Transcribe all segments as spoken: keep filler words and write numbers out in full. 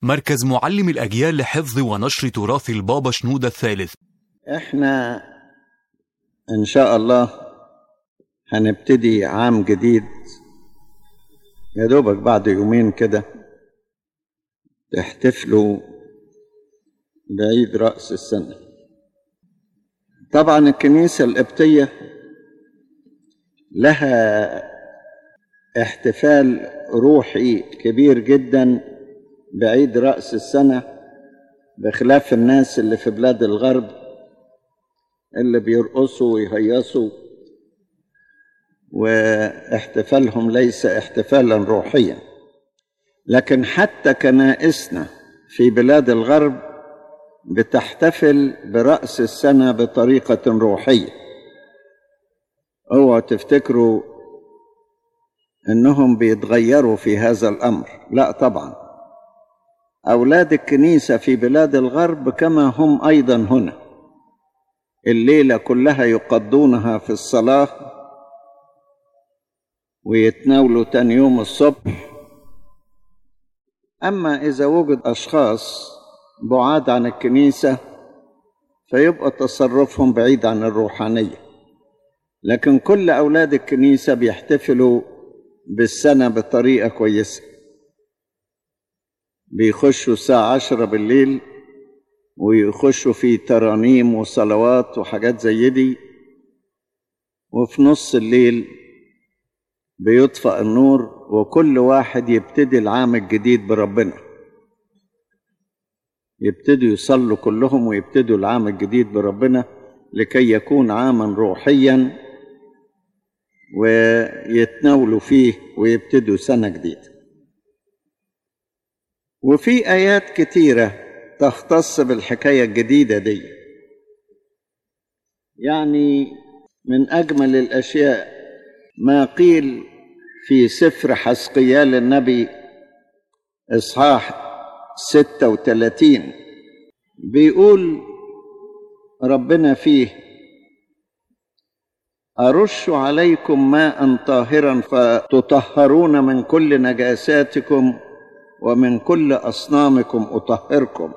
مركز معلم الأجيال لحفظ ونشر تراث البابا شنودة الثالث. احنا ان شاء الله هنبتدي عام جديد يا دوبك بعد يومين كده تحتفلوا بعيد رأس السنة. طبعا الكنيسة القبطية لها احتفال روحي كبير جدا بعيد رأس السنة، بخلاف الناس اللي في بلاد الغرب اللي بيرقصوا ويهيصوا، واحتفالهم ليس احتفالا روحيا. لكن حتى كنائسنا في بلاد الغرب بتحتفل برأس السنة بطريقة روحية. اوعوا تفتكروا انهم بيتغيروا في هذا الامر، لا طبعا. اولاد الكنيسة في بلاد الغرب كما هم ايضا هنا، الليلة كلها يقضونها في الصلاة ويتناولوا تاني يوم الصبح. اما اذا وجد اشخاص بعاد عن الكنيسة فيبقى تصرفهم بعيد عن الروحانية. لكن كل أولاد الكنيسة بيحتفلوا بالسنة بطريقة كويسة، بيخشوا الساعة عشرة بالليل ويخشوا في ترانيم وصلوات وحاجات زي دي، وفي نص الليل بيطفأ النور وكل واحد يبتدي العام الجديد بربنا. يبتدوا يصلوا كلهم ويبتدوا العام الجديد بربنا لكي يكون عاما روحيا ويتناولوا فيه ويبتدوا سنة جديدة. وفي آيات كتيرة تختص بالحكاية الجديدة دي. يعني من أجمل الأشياء ما قيل في سفر حزقيال النبي إصحاح ستة وثلاثين، بيقول ربنا فيه: أرش عليكم ماء طاهرا فتطهرون من كل نجاساتكم ومن كل أصنامكم أطهركم،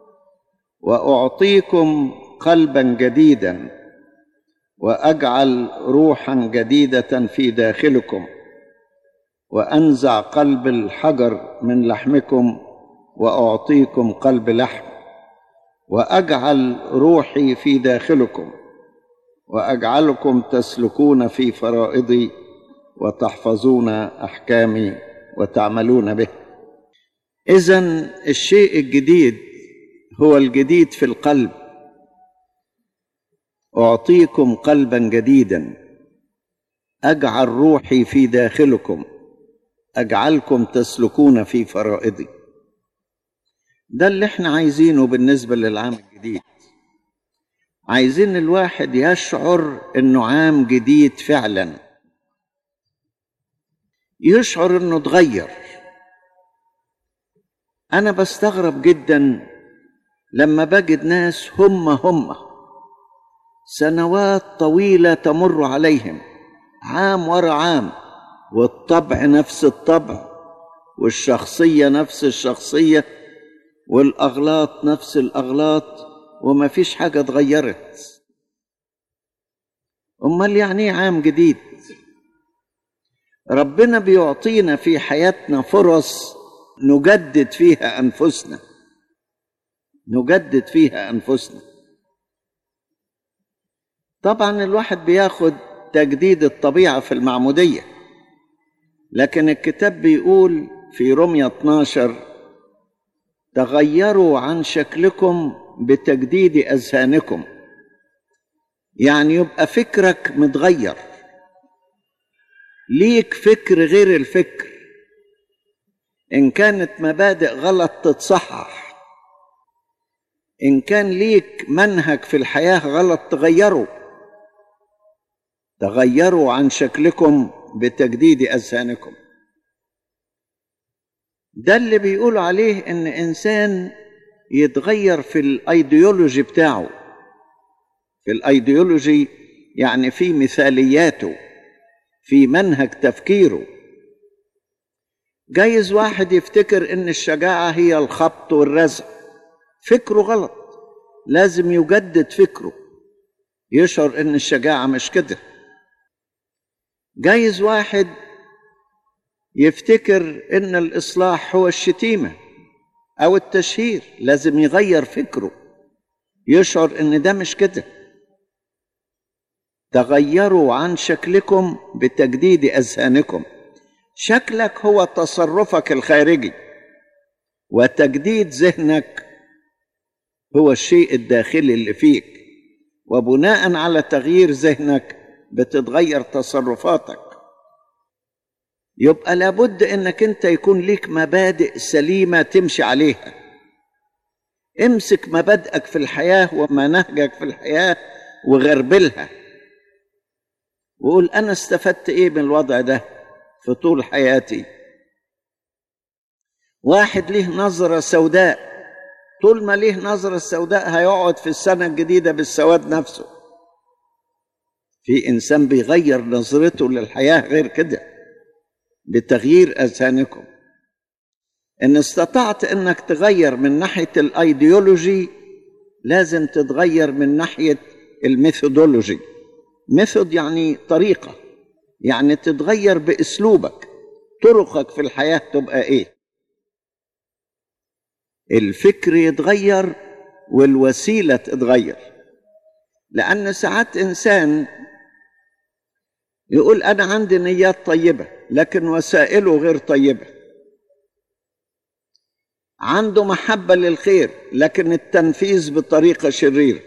وأعطيكم قلبا جديدا وأجعل روحا جديدة في داخلكم، وأنزع قلب الحجر من لحمكم وأعطيكم قلب لحم، وأجعل روحي في داخلكم وأجعلكم تسلكون في فرائضي وتحفظون أحكامي وتعملون به. إذن الشيء الجديد هو الجديد في القلب. أعطيكم قلبا جديدا، أجعل روحي في داخلكم، أجعلكم تسلكون في فرائضي. ده اللي احنا عايزينه بالنسبة للعام الجديد. عايزين الواحد يشعر انه عام جديد فعلا، يشعر انه اتغير. انا بستغرب جدا لما بجد ناس هم هم سنوات طويلة تمر عليهم، عام ورا عام، والطبع نفس الطبع، والشخصية نفس الشخصية، والأغلاط نفس الأغلاط، وما فيش حاجة اتغيرت. أمال يعني ايه عام جديد؟ ربنا بيعطينا في حياتنا فرص نجدد فيها أنفسنا، نجدد فيها أنفسنا. طبعا الواحد بياخد تجديد الطبيعة في المعمودية، لكن الكتاب بيقول في رمية اثناشر: تغيروا عن شكلكم بتجديد أذهانكم. يعني يبقى فكرك متغير، ليك فكر غير الفكر. إن كانت مبادئ غلط تتصحح، إن كان ليك منهج في الحياة غلط تغيره. تغيروا عن شكلكم بتجديد أذهانكم. ده اللي بيقول عليه إن إنسان يتغير في الأيديولوجي بتاعه. في الأيديولوجي يعني في مثالياته، في منهج تفكيره. جايز واحد يفتكر ان الشجاعة هي الخبط والرزع، فكره غلط، لازم يجدد فكره، يشعر ان الشجاعة مش كده. جايز واحد يفتكر ان الاصلاح هو الشتيمة او التشهير، لازم يغير فكره، يشعر ان ده مش كده. تغيروا عن شكلكم بتجديد اذهانكم. شكلك هو تصرفك الخارجي، وتجديد ذهنك هو الشيء الداخلي اللي فيك، وبناء على تغيير ذهنك بتتغير تصرفاتك. يبقى لابد انك انت يكون ليك مبادئ سليمة تمشي عليها. امسك مبادئك في الحياة ومنهجك في الحياة وغربلها، وقول انا استفدت ايه من الوضع ده في طول حياتي. واحد ليه نظرة سوداء، طول ما ليه نظرة سوداء هيقعد في السنة الجديدة بالسواد نفسه. في إنسان بيغير نظرته للحياة غير كده بتغيير أذهانكم. إن استطعت إنك تغير من ناحية الأيديولوجي، لازم تتغير من ناحية الميثودولوجي. ميثود يعني طريقة، يعني تتغير بأسلوبك، طرقك في الحياة تبقى إيه. الفكر يتغير والوسيلة تتغير. لأن ساعات إنسان يقول أنا عندي نيات طيبة لكن وسائله غير طيبة، عنده محبة للخير لكن التنفيذ بطريقة شريرة.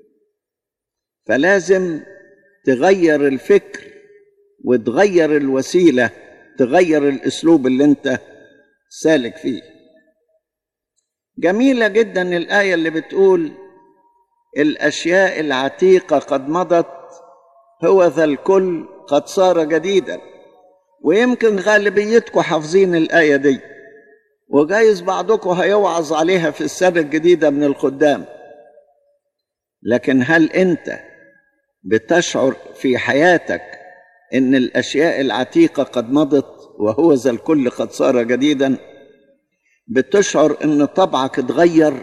فلازم تغير الفكر وتغير الوسيلة، تغير الأسلوب اللي انت سالك فيه. جميلة جدا الآية اللي بتقول الأشياء العتيقة قد مضت، هو ذا الكل قد صار جديدا. ويمكن غالبيتكم حافظين الآية دي، وجايز بعضكم هيوعظ عليها في السنة الجديدة من الخدام. لكن هل أنت بتشعر في حياتك إن الأشياء العتيقة قد مضت وهو ذا الكل قد صار جديدا؟ بتشعر إن طبعك اتغير؟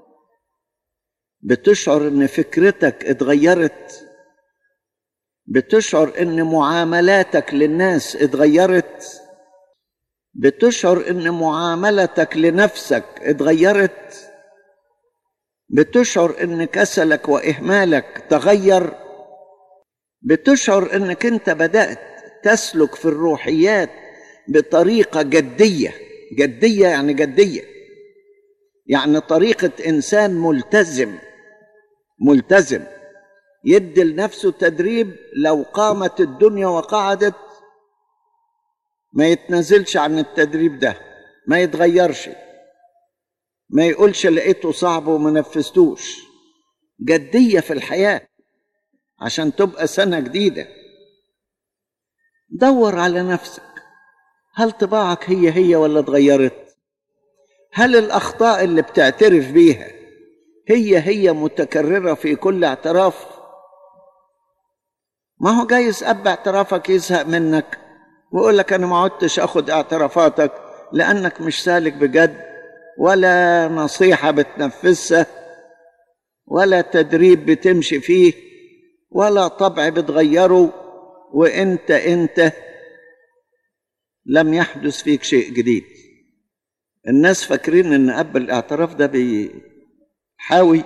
بتشعر إن فكرتك اتغيرت؟ بتشعر إن معاملاتك للناس اتغيرت؟ بتشعر إن معاملتك لنفسك اتغيرت؟ بتشعر إن كسلك وإهمالك تغير؟ بتشعر إنك أنت بدأت تسلك في الروحيات بطريقة جدية؟ جدية يعني جدية، يعني طريقة إنسان ملتزم، ملتزم يدي لنفسه تدريب لو قامت الدنيا وقعدت ما يتنزلش عن التدريب ده، ما يتغيرش، ما يقولش لقيته صعب وما نفذتوش. جدية في الحياة عشان تبقى سنة جديدة. دور على نفسك، هل طباعك هي هي ولا اتغيرت؟ هل الأخطاء اللي بتعترف بيها هي هي متكررة في كل اعتراف؟ ما هو جايز أب اعترافك يزهق منك ويقول لك أنا ما عدتش أخد اعترافاتك لأنك مش سالك بجد، ولا نصيحة بتنفذها، ولا تدريب بتمشي فيه، ولا طبع بتغيره، وإنت إنت لم يحدث فيك شيء جديد. الناس فاكرين إن أب الاعتراف ده بيحاوي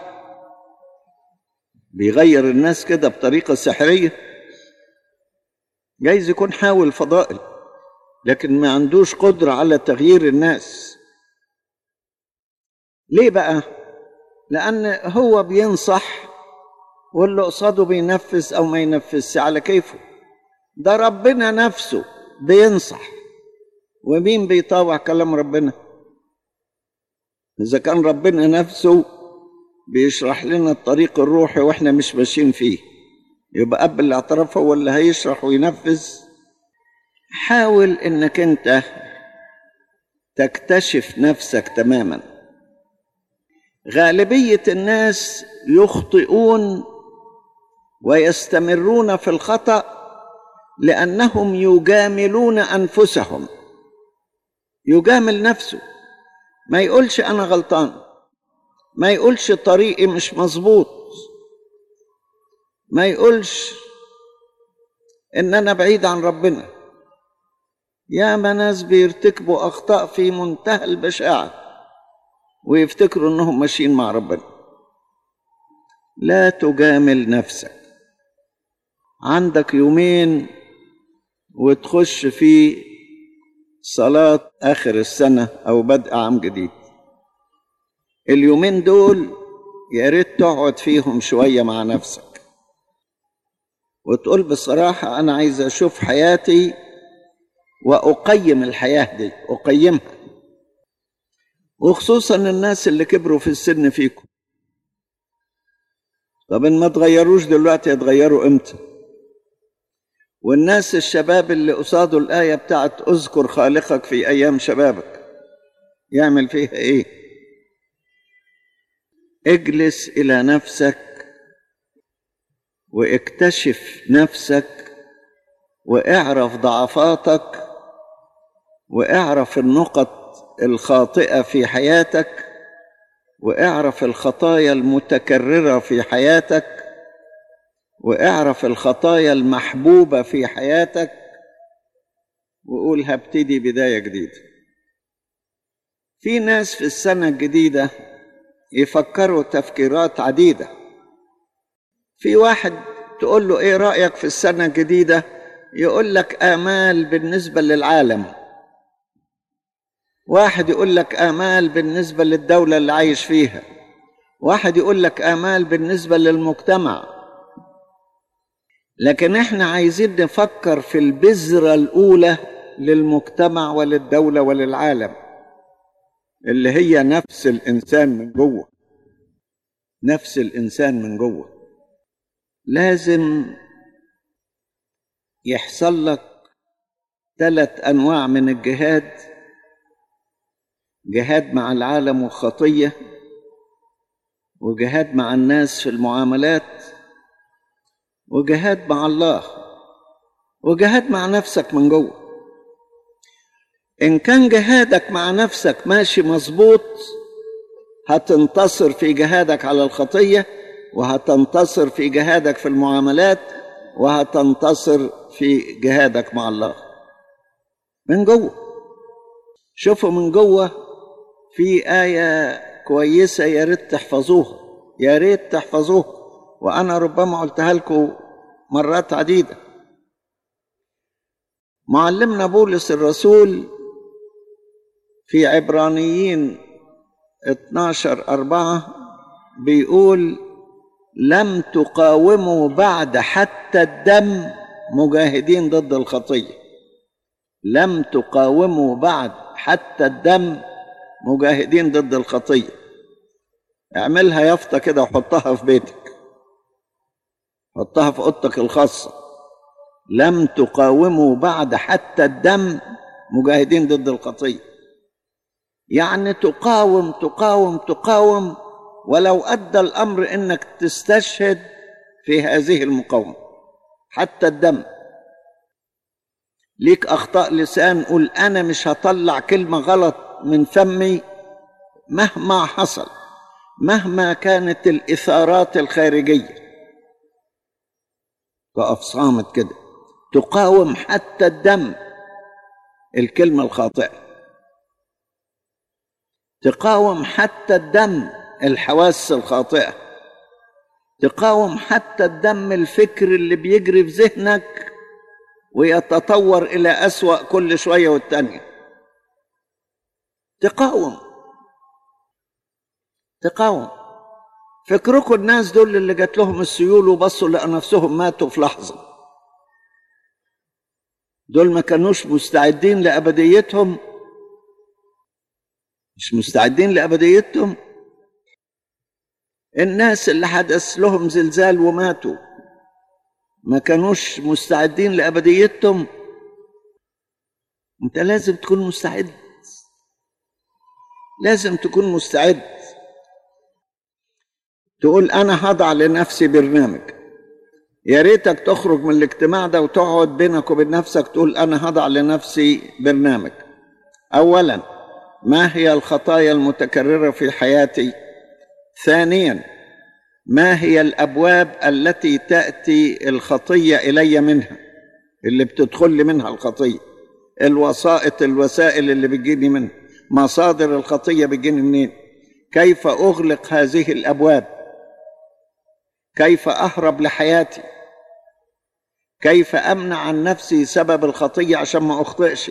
بيغير الناس كده بطريقة سحرية. جايز يكون حاول فضائل لكن ما عندوش قدرة على تغيير الناس. ليه بقى؟ لأن هو بينصح واللي قصاده بينفذ أو ما ينفذش على كيفه. ده ربنا نفسه بينصح، ومين بيطاوع كلام ربنا؟ إذا كان ربنا نفسه بيشرح لنا الطريق الروحي وإحنا مش ماشيين فيه، يبقى قبل الاعتراف هو اللي هيشرح وينفذ. حاول إنك أنت تكتشف نفسك تماما. غالبية الناس يخطئون ويستمرون في الخطأ لأنهم يجاملون أنفسهم. يجامل نفسه، ما يقولش أنا غلطان، ما يقولش طريقي مش مظبوط، ما يقولش إن أنا بعيد عن ربنا. يا ما ناس بيرتكبوا أخطاء في منتهى البشاعة ويفتكروا إنهم ماشيين مع ربنا. لا تجامل نفسك. عندك يومين وتخش في صلاة آخر السنة أو بدء عام جديد. اليومين دول يا ريت تقعد فيهم شوية مع نفسك وتقول بصراحة أنا عايز أشوف حياتي وأقيم الحياة دي، أقيمها، وخصوصا الناس اللي كبروا في السن فيكم. طب إن ما تغيروش دلوقتي يتغيروا إمتى؟ والناس الشباب اللي قصادوا الآية بتاعت اذكر خالقك في أيام شبابك يعمل فيها إيه؟ اجلس إلى نفسك واكتشف نفسك واعرف ضعفاتك واعرف النقط الخاطئة في حياتك واعرف الخطايا المتكررة في حياتك واعرف الخطايا المحبوبة في حياتك وقول هبتدي بداية جديدة. في ناس في السنة الجديدة يفكروا تفكيرات عديدة. في واحد تقول له ايه رأيك في السنة الجديدة؟ يقول لك آمال بالنسبة للعالم. واحد يقول لك آمال بالنسبة للدولة اللي عايش فيها. واحد يقول لك آمال بالنسبة للمجتمع. لكن احنا عايزين نفكر في البذرة الأولى للمجتمع وللدولة وللعالم اللي هي نفس الإنسان من جوه. نفس الإنسان من جوه لازم يحصل لك ثلاث أنواع من الجهاد: جهاد مع العالم والخطية، وجهاد مع الناس في المعاملات، وجهاد مع الله، وجهاد مع نفسك من جوه. إن كان جهادك مع نفسك ماشي مظبوط هتنتصر في جهادك على الخطية، وهتنتصر في جهادك في المعاملات، وهتنتصر في جهادك مع الله من جوه. شوفوا من جوه في آية كويسة يا ريت تحفظوها، يا ريت تحفظوها، وأنا ربما قلتها لكم مرات عديدة. معلمنا بولس الرسول في عبرانيين اتناشر أربعة بيقول لم تقاوموا بعد حتى الدم مجاهدين ضد الخطية. لم تقاوموا بعد حتى الدم مجاهدين ضد الخطية. اعملها يافطة كده وحطها في بيتك، حطها في اوضتك الخاصة. لم تقاوموا بعد حتى الدم مجاهدين ضد الخطية. يعني تقاوم تقاوم تقاوم ولو أدى الأمر إنك تستشهد في هذه المقاومة حتى الدم. ليك أخطاء لسان، قول أنا مش هطلع كلمة غلط من فمي مهما حصل، مهما كانت الإثارات الخارجية. تقف صامت كده، تقاوم حتى الدم الكلمة الخاطئة، تقاوم حتى الدم الحواس الخاطئة، تقاوم حتى الدم الفكر اللي بيجري في ذهنك ويتطور إلى أسوأ كل شوية والتانية. تقاوم تقاوم. فكركم الناس دول اللي جات لهم السيول وبصوا لقوا نفسهم ماتوا في لحظة، دول ما كانوش مستعدين لأبديتهم، مش مستعدين لأبديتهم. الناس اللي حدث لهم زلزال وماتوا ما كانوش مستعدين لأبديتهم. انت لازم تكون مستعد، لازم تكون مستعد. تقول انا هضع لنفسي برنامج. يا ريتك تخرج من الاجتماع ده وتقعد بينك وبين نفسك تقول انا هضع لنفسي برنامج. أولا، ما هي الخطايا المتكررة في حياتي؟ ثانيا، ما هي الأبواب التي تأتي الخطية إلي منها، اللي بتدخل لي منها الخطية، الوسائط الوسائل اللي بتجيني منها، مصادر الخطية بتجيني منين، كيف أغلق هذه الأبواب، كيف أهرب لحياتي، كيف أمنع عن نفسي سبب الخطية عشان ما أخطئش.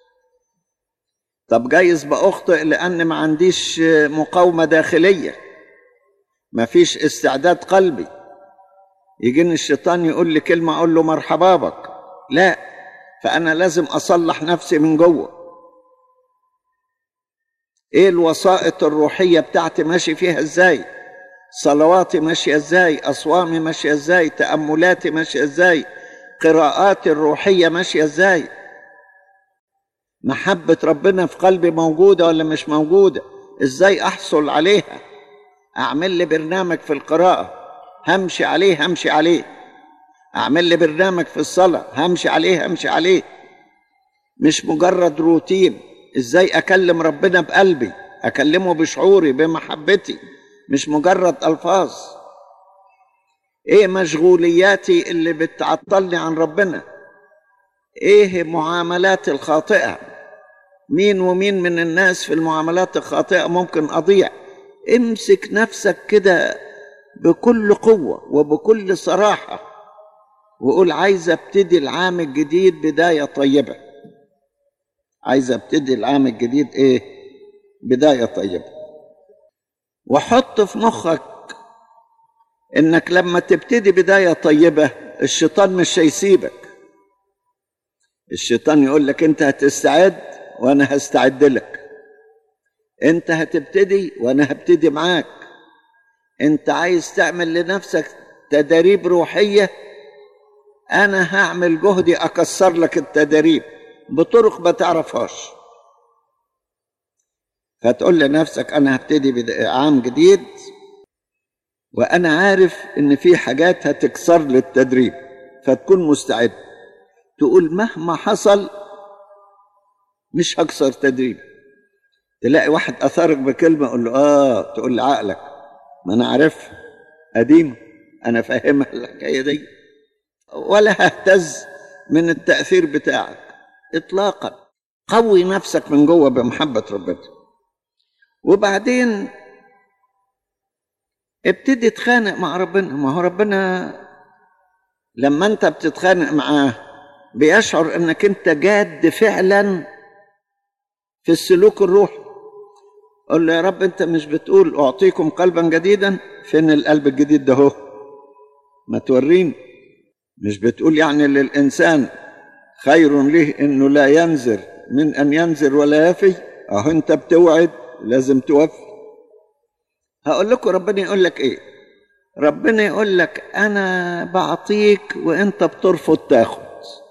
طب جايز بأخطئ لأن ما عنديش مقاومة داخلية، ما فيش استعداد قلبي، يجيني الشيطان يقول لي كلمة أقول له مرحبا بك، لا، فأنا لازم أصلح نفسي من جوه. إيه الوسائط الروحية بتاعتي ماشي فيها إزاي؟ صلواتي ماشية إزاي؟ أصوامي ماشية إزاي؟ تأملاتي ماشية إزاي؟ قراءاتي الروحية ماشية إزاي؟ محبة ربنا في قلبي موجودة ولا مش موجودة؟ إزاي أحصل عليها؟ أعمل لي برنامج في القراءة همشي عليه همشي عليه، أعمل لي برنامج في الصلاة همشي عليه همشي عليه، مش مجرد روتين. إزاي أكلم ربنا بقلبي، أكلمه بشعوري بمحبتي، مش مجرد ألفاظ. إيه مشغولياتي اللي بتعطلني عن ربنا؟ إيه معاملاتي الخاطئة؟ مين ومين من الناس في المعاملات الخاطئة ممكن أضيع؟ امسك نفسك كده بكل قوة وبكل صراحة وقول عايز ابتدي العام الجديد بداية طيبة. عايز ابتدي العام الجديد ايه؟ بداية طيبة. وحط في مخك انك لما تبتدي بداية طيبة الشيطان مش هيسيبك. الشيطان يقول لك انت هتستعد وانا هستعد لك، انت هتبتدي وانا هبتدي معاك، انت عايز تعمل لنفسك تدريب روحية، انا هعمل جهدي اكسر لك التدريب بطرق ما تعرفهاش. فتقول لنفسك انا هبتدي عام جديد وانا عارف ان في حاجات هتكسر لي التدريب، فتكون مستعد. تقول مهما حصل مش هكسر تدريب. تلاقي واحد اثرك بكلمة قول له اه، تقول لعقلك ما انا عارف قديم، انا فاهمها الحكاية دي، ولا ههتز من التأثير بتاعك اطلاقا. قوي نفسك من جوه بمحبة ربنا. وبعدين ابتدي تخانق مع ربنا. ما هو ربنا لما انت بتتخانق معاه بيشعر انك انت جاد فعلا في السلوك الروحي. قل له يا رب انت مش بتقول اعطيكم قلبا جديدا؟ فين القلب الجديد ده؟ هو ما توريني. مش بتقول يعني للإنسان خير له انه لا ينذر من ان ينذر ولا يفي؟ اهو انت بتوعد لازم توفي. هقول لكم ربنا يقول لك ايه. ربنا يقول لك انا بعطيك وانت بترفض تاخد.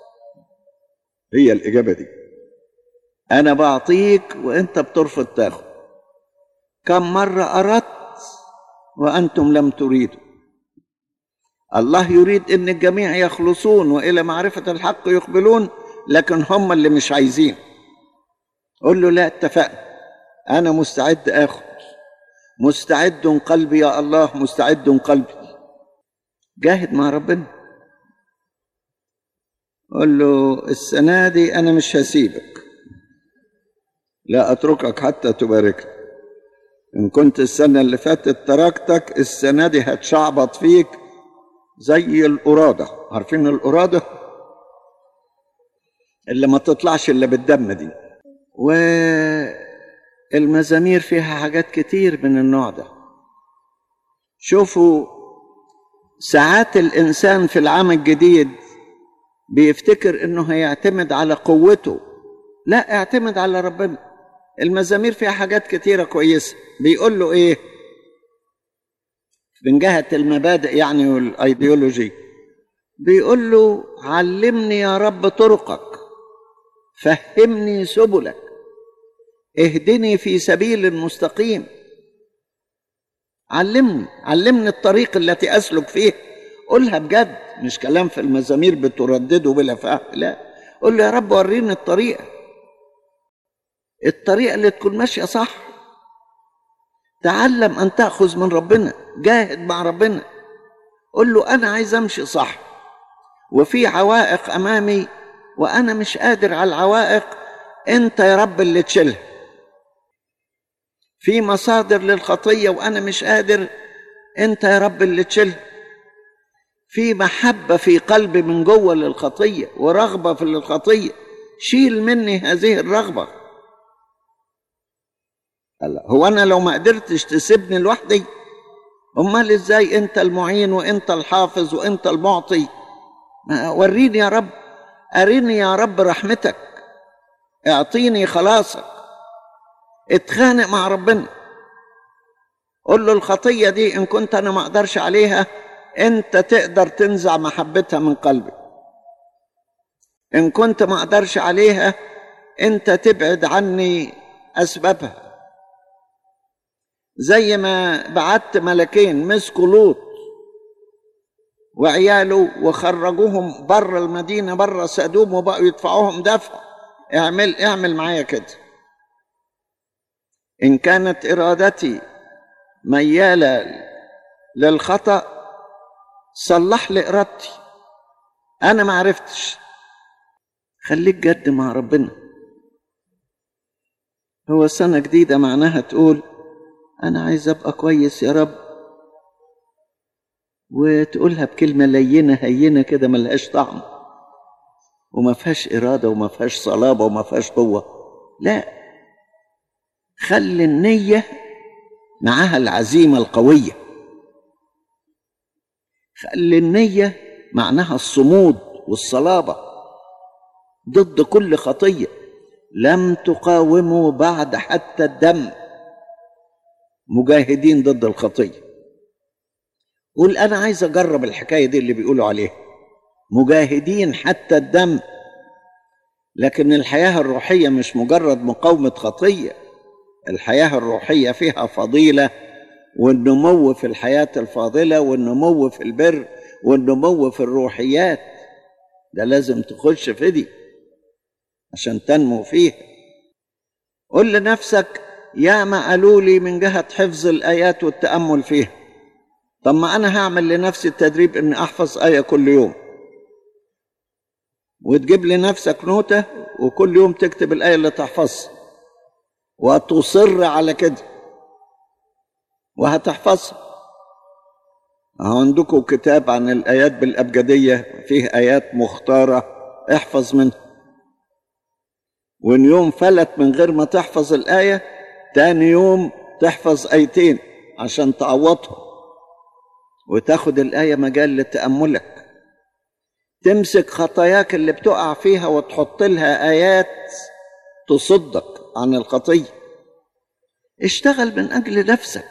هي الاجابه دي، انا بعطيك وانت بترفض تاخد. كم مره اردت وانتم لم تريدوا. الله يريد ان الجميع يخلصون والى معرفه الحق يقبلون، لكن هم اللي مش عايزين. قول له لا، اتفقنا، انا مستعد اخد، مستعد قلبي يا الله، مستعد قلبي. جاهد مع ربنا. قول له السنه دي انا مش هسيبك، لا اتركك حتى تباركني. ان كنت السنه اللي فاتت تركتك، السنه دي هتشعبط فيك زي القراده. عارفين القراده اللي ما تطلعش الا بالدم دي؟ والمزامير فيها حاجات كتير من النوع ده. شوفوا ساعات الانسان في العام الجديد بيفتكر انه هيعتمد على قوته. لا، اعتمد على ربنا. المزامير فيها حاجات كتيرة كويسة. بيقول له ايه من جهة المبادئ يعني والايديولوجي؟ بيقول له علمني يا رب طرقك، فهمني سبلك، اهدني في سبيل المستقيم. علمني علمني الطريق التي أسلك فيه. قولها بجد، مش كلام في المزامير بتردده بلا فهم. لا، قول له يا رب وريني الطريقة. الطريقة اللي تكون ماشية صح. تعلم أن تأخذ من ربنا، جاهد مع ربنا، قل له أنا عايز أمشي صح، وفي عوائق أمامي وأنا مش قادر على العوائق، أنت يا رب اللي تشيلها. في مصادر للخطية وأنا مش قادر، أنت يا رب اللي تشيلها. في محبة في قلبي من جوه للخطية ورغبة في الخطية، شيل مني هذه الرغبة. هو أنا لو ما قدرتش تسيبني لوحدي، أمال إزاي أنت المعين وأنت الحافظ وأنت المعطي؟ وريني يا رب، أريني يا رب رحمتك، اعطيني خلاصك. اتخانق مع ربنا، قل له الخطية دي إن كنت أنا ما أقدرش عليها، أنت تقدر تنزع محبتها من قلبي. إن كنت ما أقدرش عليها، أنت تبعد عني أسبابها. زي ما بعت ملكين مسكوا لوط وعياله وخرجوهم بره المدينة، بره سدوم، وبقوا يدفعوهم دفع. اعمل اعمل معايا كده. إن كانت إرادتي ميالة للخطأ، صلح لي إرادتي. أنا ما عرفتش، خليك جد مع ربنا. هو سنة جديدة معناها تقول أنا عايز أبقى كويس يا رب، وتقولها بكلمة لينة هينة كده ملهاش طعم وما فيهاش إرادة وما فيهاش صلابة وما فيهاش قوة. لا، خلي النية معها العزيمة القوية، خلي النية معناها الصمود والصلابة ضد كل خطية. لم تقاوموا بعد حتى الدم، مجاهدين ضد الخطية. قول أنا عايز أجرب الحكاية دي اللي بيقولوا عليها، مجاهدين حتى الدم. لكن الحياة الروحية مش مجرد مقاومة خطية، الحياة الروحية فيها فضيلة، والنمو في الحياة الفاضلة، والنمو في البر، والنمو في الروحيات. ده لازم تخش في دي عشان تنمو فيها. قل لنفسك يا ما قالوا لي من جهة حفظ الآيات والتأمل فيها، طب ما أنا هعمل لنفسي التدريب إني أحفظ آية كل يوم، وتجيب لنفسك نوتة وكل يوم تكتب الآية اللي تحفظها وتصر على كده وهتحفظها. عندكم كتاب عن الآيات بالأبجدية فيه آيات مختارة، احفظ منها. وإن يوم فلت من غير ما تحفظ الآية، تاني يوم تحفظ آيتين عشان تعوضهم وتاخد الآية مجال لتأملك. تمسك خطاياك اللي بتقع فيها وتحط لها آيات تصدك عن الخطية. اشتغل من أجل نفسك.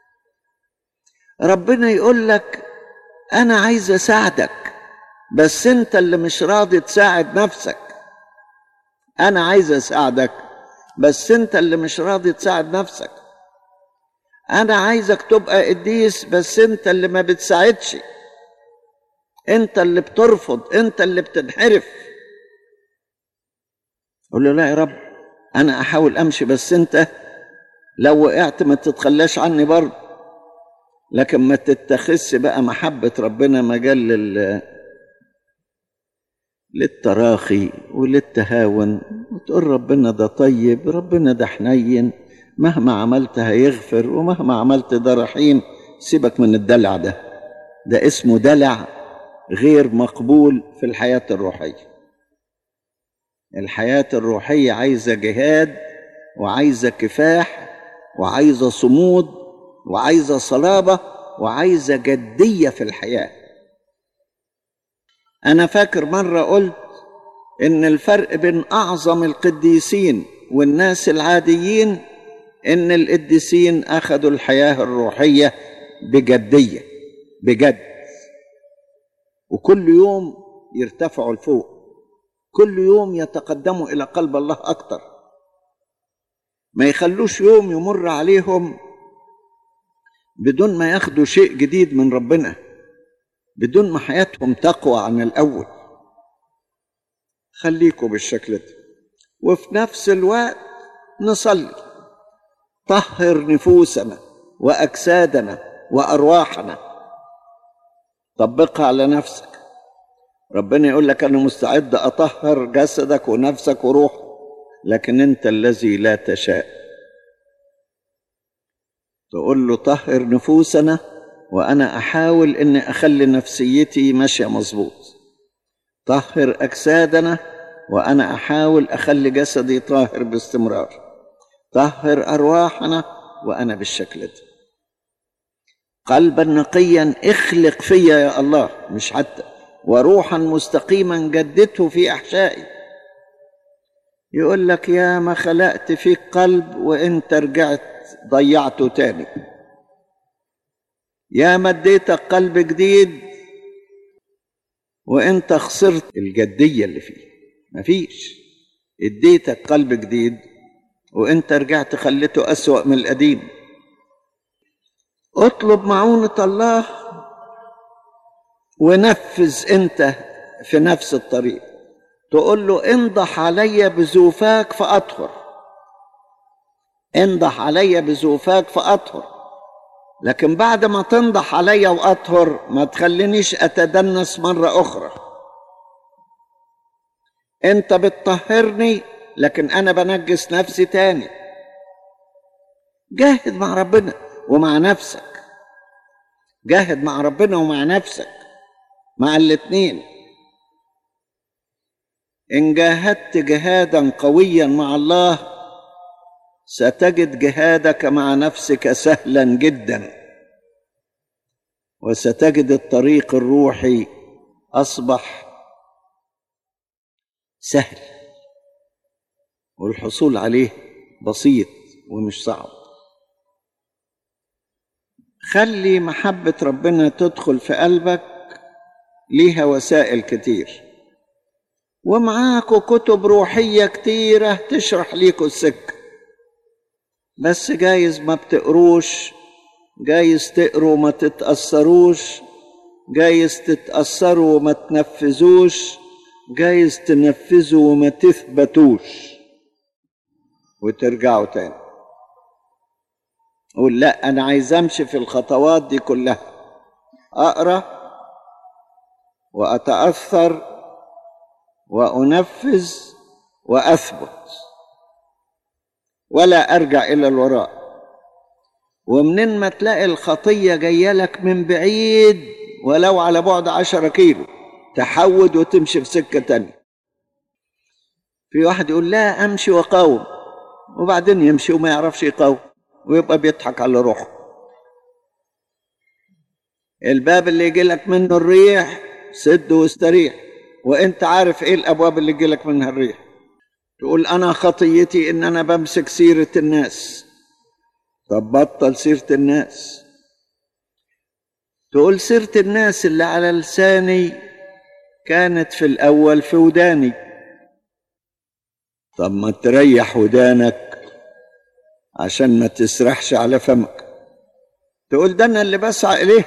ربنا يقول لك أنا عايز أساعدك، بس أنت اللي مش راضي تساعد نفسك. أنا عايز أساعدك، بس أنت اللي مش راضي تساعد نفسك. أنا عايزك تبقى قديس، بس أنت اللي ما بتساعدش، أنت اللي بترفض، أنت اللي بتنحرف. قول له لا يا رب، أنا أحاول أمشي، بس أنت لو وقعت ما تتخلاش عني برضه. لكن ما تتخذش بقى محبة ربنا مجال لل... للتراخي وللتهاون، وتقول ربنا ده طيب، ربنا ده حنين، مهما عملت هيغفر، ومهما عملت ده رحيم. سيبك من الدلع ده، ده اسمه دلع غير مقبول في الحياة الروحية. الحياة الروحية عايزة جهاد، وعايزة كفاح، وعايزة صمود، وعايزة صلابة، وعايزة جدية في الحياة. أنا فاكر مرة قلت إن الفرق بين أعظم القديسين والناس العاديين إن القديسين أخذوا الحياة الروحية بجدية، بجد، وكل يوم يرتفعوا لفوق، كل يوم يتقدموا إلى قلب الله أكتر. ما يخلوش يوم يمر عليهم بدون ما ياخدوا شيء جديد من ربنا، بدون ما حياتهم تقوى عن الأول. خليكوا بالشكل ده، وفي نفس الوقت نصلي: طهر نفوسنا وأجسادنا وأرواحنا. طبقها على نفسك. ربنا يقول لك أنا مستعد أطهر جسدك ونفسك وروحك، لكن أنت الذي لا تشاء. تقول له طهر نفوسنا وأنا أحاول أني أخلي نفسيتي ماشية مظبوط. طهر أجسادنا وأنا أحاول أخلي جسدي طاهر باستمرار. طهر أرواحنا وأنا بالشكل ده. قلبا نقيا اخلق فيا يا الله، مش حتى، وروحا مستقيما جدده في أحشائي. يقول لك يا ما خلقت فيك قلب وانت رجعت ضيعته تاني. يا ما اديتك قلب جديد وانت خسرت الجدية اللي فيه. مفيش. اديتك قلب جديد وانت رجعت خليته أسوأ من القديم. اطلب معونة الله ونفذ انت في نفس الطريق. تقول له انضح علي بزوفاك فأطهر، انضح علي بزوفاك فأطهر. لكن بعد ما تنضح علي وأطهر ما تخلينيش أتدنس مرة أخرى. انت بتطهرني لكن أنا بنجس نفسي تاني. جاهد مع ربنا ومع نفسك. جاهد مع ربنا ومع نفسك، مع الاتنين. إن جاهدت جهادا قويا مع الله ستجد جهادك مع نفسك سهلا جدا، وستجد الطريق الروحي أصبح سهل، والحصول عليه بسيط ومش صعب. خلي محبة ربنا تدخل في قلبك. ليها وسائل كتير، ومعاكوا كتب روحية كتيرة تشرح ليكوا السكة، بس جايز ما بتقروش، جايز تقروا ما تتأثروش، جايز تتأثروا وما تنفذوش، جايز تنفذوا وما تثبتوش وترجعوا تاني. قول لا، أنا عايز أمشي في الخطوات دي كلها، أقرأ وأتأثر وأنفذ وأثبت، ولا أرجع إلى الوراء. ومنين ما تلاقي الخطية جاية لك من بعيد ولو على بعد عشرة كيلو، تحود وتمشي في سكة تانية. في واحد يقول لا أمشي وقاوم، وبعدين يمشي وما يعرفش يقاوم ويبقى بيضحك على روحه. الباب اللي يجي لك منه الريح سد واستريح، وانت عارف ايه الابواب اللي يجي لك منها الريح. تقول انا خطيتي ان انا بمسك سيرة الناس. طب بطل سيرة الناس. تقول سيرة الناس اللي على لساني كانت في الاول في وداني. طب ما تريح ودانك عشان ما تسرحش على فمك. تقول ده انا اللي بسعى اليه.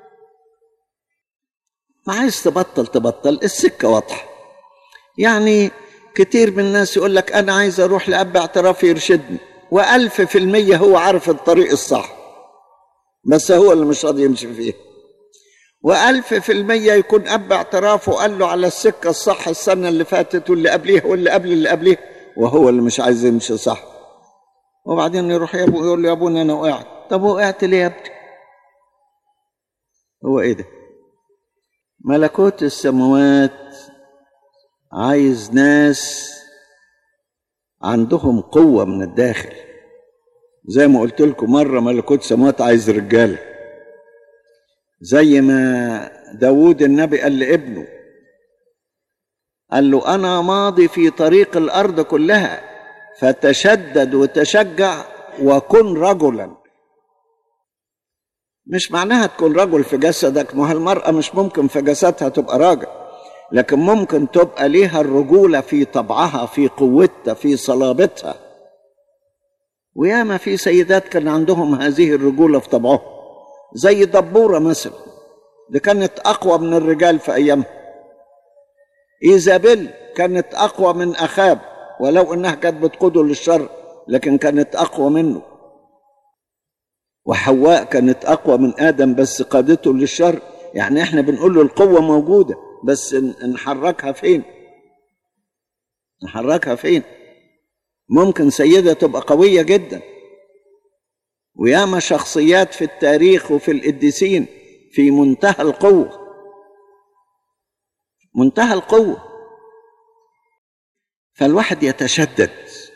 ما عايز تبطل تبطل، السكة واضحة. يعني كتير من الناس يقول لك أنا عايز أروح لأب اعتراف يرشدني، وألف في المية هو عارف الطريق الصح، بس هو اللي مش راضي يمشي فيه. وألف في المية يكون أب اعترافه قال له على السكة الصح السنة اللي فاتت واللي قبليها واللي قبل اللي قبليها، وهو اللي مش عايز يمشي صح. وبعدين يروح يا أبو يقول له يا أبونا أنا وقعت. طب وقعت ليه يا ابني؟ هو إيه ده؟ ملكوت السماوات عايز ناس عندهم قوة من الداخل. زي ما قلت لكم مرة، ملكوت السماوات عايز رجالة. زي ما داود النبي قال لابنه، قال له أنا ماضي في طريق الأرض كلها فتشدد وتشجع وكن رجلا. مش معناها تكون رجل في جسدك، ما المرأة مش ممكن في جسدها تبقى راجل، لكن ممكن تبقى ليها الرجولة في طبعها، في قوتها، في صلابتها. وياما في سيدات كان عندهم هذه الرجولة في طبعهم، زي دبورة مثلا، دي كانت أقوى من الرجال في أيامها. إيزابيل كانت أقوى من أخاب، ولو إنها كانت بتقوده للشر، لكن كانت أقوى منه، وحواء كانت أقوى من آدم بس قادته للشر. يعني احنا بنقول له القوة موجودة بس نحركها فين؟ نحركها فين؟ ممكن سيدة تبقى قوية جدا، وياما شخصيات في التاريخ وفي القديسين في منتهى القوة، منتهى القوة. فالواحد يتشدد،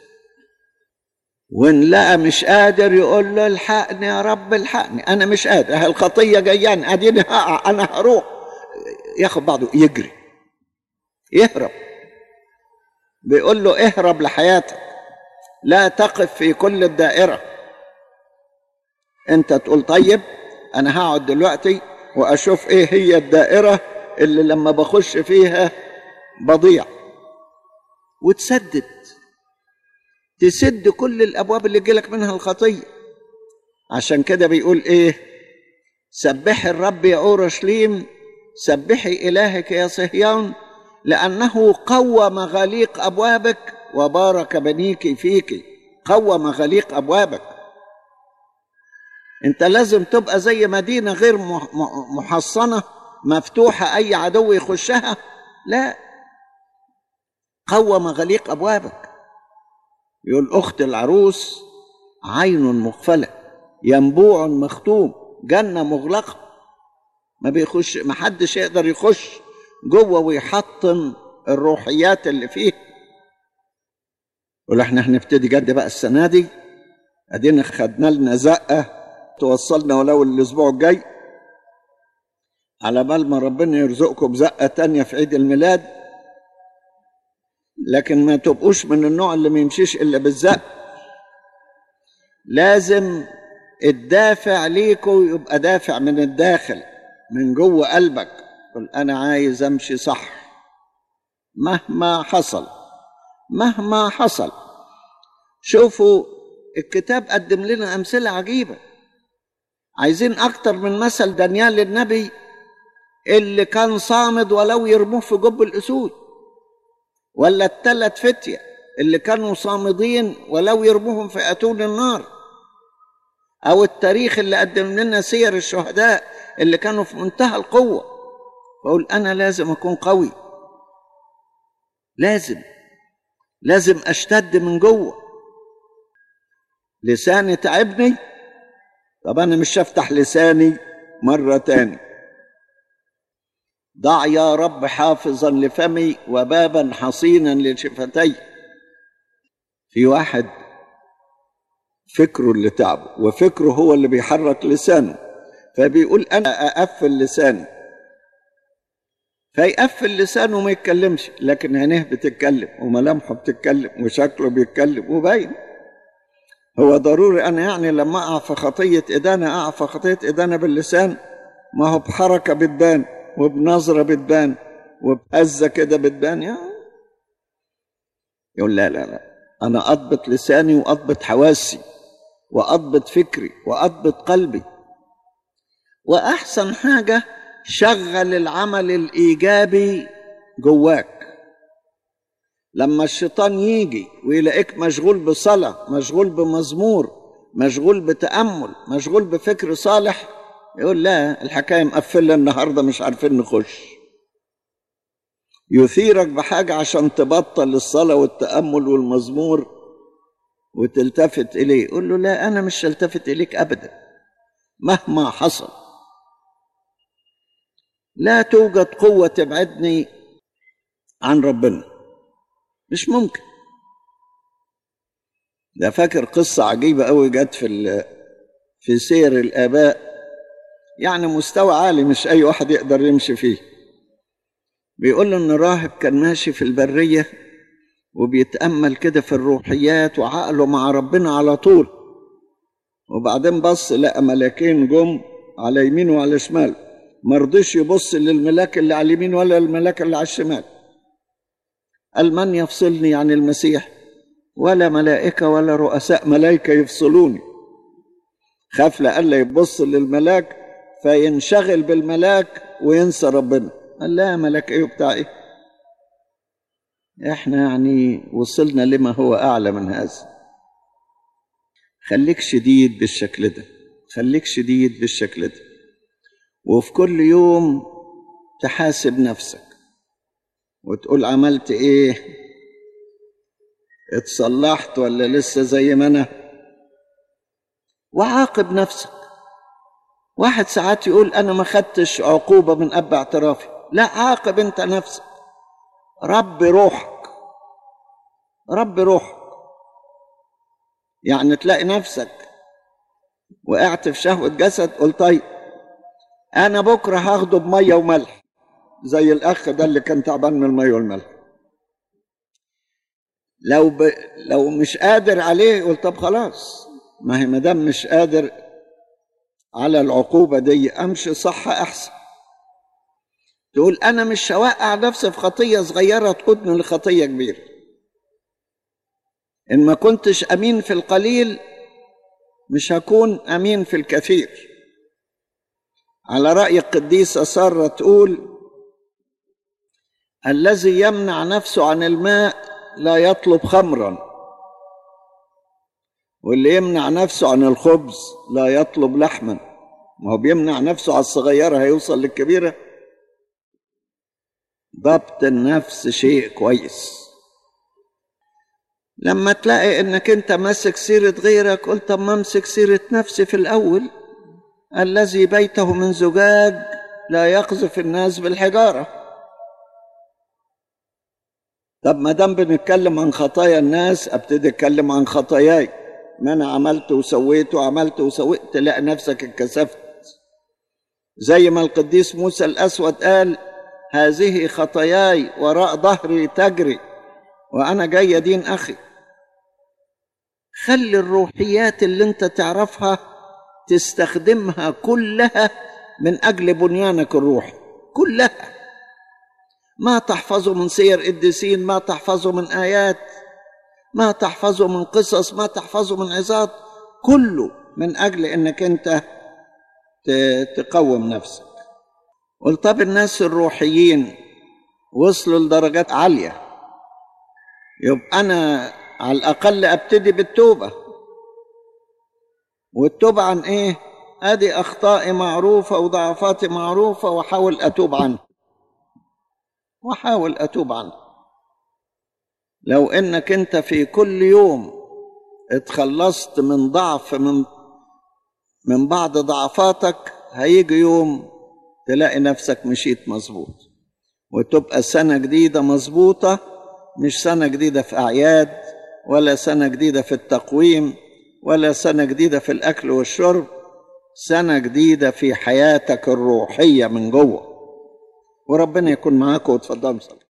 وإن لقى مش قادر يقول له الحقني يا رب الحقني، أنا مش قادر، الخطية جاياني، أديني هقع، أنا هروح، ياخد بعضه يجري يهرب. بيقول له اهرب لحياتك، لا تقف في كل الدائرة. أنت تقول طيب أنا هقعد دلوقتي وأشوف إيه هي الدائرة اللي لما بخش فيها بضيع، وتسدد، تسد كل الأبواب اللي جيلك منها الخطية. عشان كده بيقول إيه؟ سبحي الرب يا أورشليم، سبحي إلهك يا صهيون، لأنه قوى مغاليق أبوابك وبارك بنيك فيك. قوى مغاليق أبوابك. أنت لازم تبقى زي مدينة غير محصنة مفتوحة أي عدو يخشها، لا، قوى مغاليق أبوابك. يقول أخت العروس عين مغفلة، ينبوع مختوم، جنة مغلقة، ما بيخش، ما حدش يقدر يخش جوه ويحطم الروحيات اللي فيه. يقول احنا هنبتدي جد بقى السنة دي، ادينا خدنا لنا زقة توصلنا ولو الاسبوع الجاي، على بال ما ربنا يرزقكم بزقة تانية في عيد الميلاد. لكن ما تبقوش من النوع اللي ما يمشيش إلا بالزق. لازم الدافع ليكوا يبقى دافع من الداخل، من جوه قلبك. قل أنا عايز أمشي صح مهما حصل، مهما حصل. شوفوا الكتاب قدم لنا أمثلة عجيبة. عايزين أكتر من مثل دانيال النبي اللي كان صامد ولو يرموه في جب الأسود، ولا الثلاث فتية اللي كانوا صامدين ولو يرموهم في أتون النار، أو التاريخ اللي قدم لنا سير الشهداء اللي كانوا في منتهى القوة. بقول أنا لازم أكون قوي، لازم لازم أشتد من جوه. لساني تعبني، طب أنا مش هفتح لساني مرة تاني. ضع يا رب حافظا لفمي وبابا حصينا لشفتي. في واحد فكره اللي تعبه، وفكره هو اللي بيحرك لسانه، فبيقول أنا أقفل لساني، فيقفل لسانه وما يتكلمش، لكن عينيه بتتكلم وملامحه بتتكلم وشكله بيتكلم وباين. هو ضروري أنا يعني لما أقع في خطية إدانة أقع في خطية إدانة باللسان؟ ما هو بحركة بتبان، وبنظرة بتبان، وبهزة كده بتبان. يعني يقول لا لا لا، أنا أضبط لساني وأضبط حواسي وأضبط فكري وأضبط قلبي. وأحسن حاجة شغل العمل الإيجابي جواك. لما الشيطان يجي ويلاقيك مشغول بصلاة، مشغول بمزمور، مشغول بتأمل، مشغول بفكر صالح، يقول لا، الحكاية مقفلة النهاردة مش عارفين نخش. يثيرك بحاجة عشان تبطل الصلاة والتأمل والمزمور وتلتفت إليه. يقول له لا، أنا مش هلتفت إليك أبدا مهما حصل. لا توجد قوة تبعدني عن ربنا، مش ممكن. ده فاكر قصة عجيبة قوي جت في في سير الآباء، يعني مستوى عالي مش أي واحد يقدر يمشي فيه. بيقول له إن راهب كان ماشي في البرية وبيتأمل كده في الروحيات وعقله مع ربنا على طول، وبعدين بص لقى ملاكين جم على يمينه وعلى شمال، مرضيش يبص للملاك اللي على اليمين ولا الملاك اللي على الشمال. قال من يفصلني عن المسيح؟ ولا ملائكة ولا رؤساء ملائكة يفصلوني. خاف لألا يبص للملاك فينشغل بالملاك وينسى ربنا. قال لا، ملاك ايه وبتاع ايه، احنا يعني وصلنا لما هو اعلى من هذا. خليك شديد بالشكل ده، خليك شديد بالشكل ده، وفي كل يوم تحاسب نفسك وتقول عملت ايه، اتصلحت ولا لسه زي ما انا، وعاقب نفسك. واحد ساعات يقول انا ما خدتش عقوبة من اب اعترافي، لا، عاقب انت نفسك، رب روحك، رب روحك. يعني تلاقي نفسك وقعت في شهوة جسد، قل طيب انا بكرة هاخده بمية وملح زي الاخ ده اللي كان تعبان من المية والملح. لو ب... لو مش قادر عليه قل طب خلاص، ما هي مدام مش قادر على العقوبة دي امشي صح احسن. تقول انا مش هوقع نفسي في خطية صغيرة تقودني لخطية كبيرة. ان ما كنتش امين في القليل مش هكون امين في الكثير. على رأي القديسة سارة تقول الذي يمنع نفسه عن الماء لا يطلب خمرا، واللي يمنع نفسه عن الخبز لا يطلب لحما. ما هو بيمنع نفسه على الصغيرة هيوصل للكبيرة. ضبط النفس شيء كويس. لما تلاقي انك انت ماسك سيرة غيرك قلت طب ما امسك سيرة نفسي في الاول. الذي بيته من زجاج لا يقذف الناس بالحجارة. طب ما دام بنتكلم عن خطايا الناس ابتدي اتكلم عن خطاياي. ما انا عملت وسويت وعملت وسويت، تلاقي نفسك اتكسفت. زي ما القديس موسى الاسود قال هذه خطاياي وراء ظهري تجري وانا جاي ادين اخي. خلي الروحيات اللي انت تعرفها تستخدمها كلها من اجل بنيانك الروحي كلها. ما تحفظه من سير قديسين، ما تحفظه من آيات، ما تحفظه من قصص، ما تحفظه من عظات، كله من أجل أنك أنت تقوم نفسك. قلت طب الناس الروحيين وصلوا لدرجات عالية، يبقى أنا على الأقل أبتدي بالتوبة. والتوبة عن إيه؟ أدي أخطائي معروفة وضعفاتي معروفة وحاول أتوب عنها وحاول أتوب عنه. لو إنك أنت في كل يوم اتخلصت من ضعف من من بعض ضعفاتك، هيجي يوم تلاقي نفسك مشيت مظبوط، وتبقى سنة جديدة مظبوطة، مش سنة جديدة في أعياد، ولا سنة جديدة في التقويم، ولا سنة جديدة في الأكل والشرب، سنة جديدة في حياتك الروحية من جوه. وربنا يكون معاكم وتفضلوا.